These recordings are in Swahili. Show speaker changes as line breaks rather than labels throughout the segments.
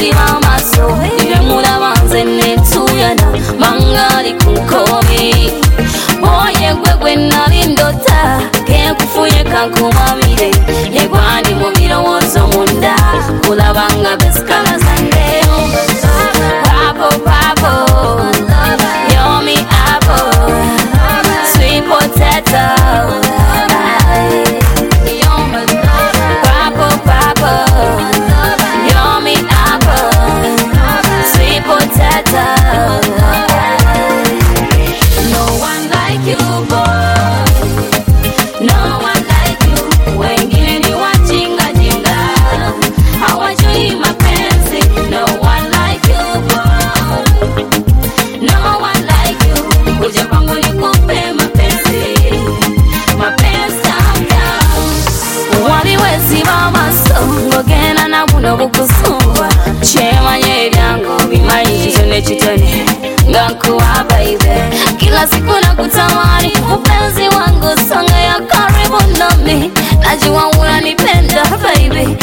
ziba amaso ibe mulabanze netuyana mangali kunkomi oye gwegwe nali ndota kenkufuye kankumamire yegwandi mu birowoozo munda kulabanga besikala zande papo papo you're me apple sweet potato nobukusumba chemanye byango bimanyizo nechitone ngakuwa baby kila siku nakutamani upenzi wangu songa ya karibu nami najua unanipenda baby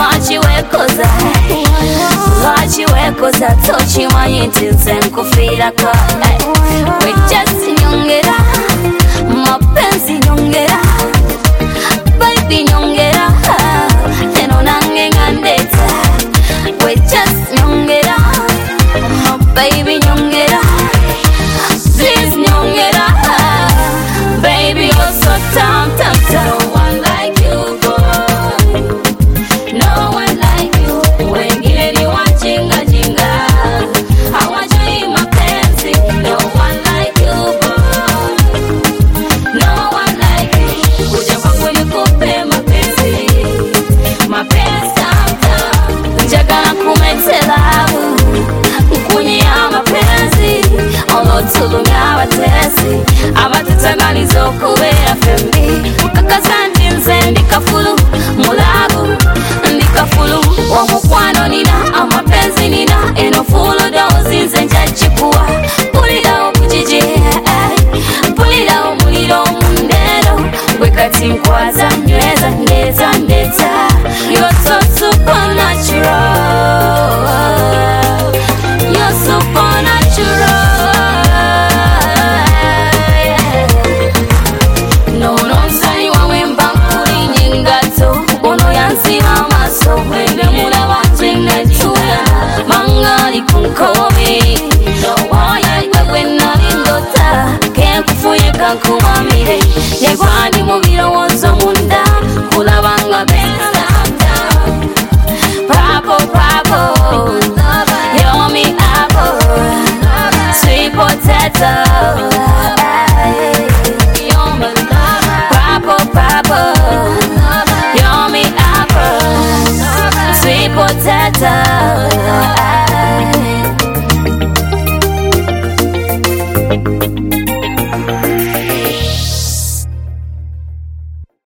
lwachiwekoza tochimanyi ntinze nkufirako we just nyongera mapenzi nyongera baby nyongera teno nange ngandeta we just nyongera baby nyongera please nyongera baby you're so damn no one like you boy no one like you wengine ni wajinga jinga hawajui mapenzi no one like you boy no one like you kuja kwangu nikupe mapenzi njagala kumetelabu nkunyia mapenzi olotulumya abatesi abatetagaliza okubeera fembi mukakaza ndi nze ndikafulu mulabu ndikafulu omukwano nina amapenzi nina eno fulu doozi nze njagikuwa pulirawo kujiji pulirawo muliro mundero gwe kati nkwaza nyweza ndeza ndeta you're so supernatural you're supernatural no nsani wawemba nkuli nyingato ono yanzima amaso wende mulabanze netuya mangali kunkomi oye gwegwe nali ndota kenkufuye kankumamire yegwandi mu birowoozo munda kulabanga beza papo papo you're me apple sweet potato papo papo you're me apple sweet potato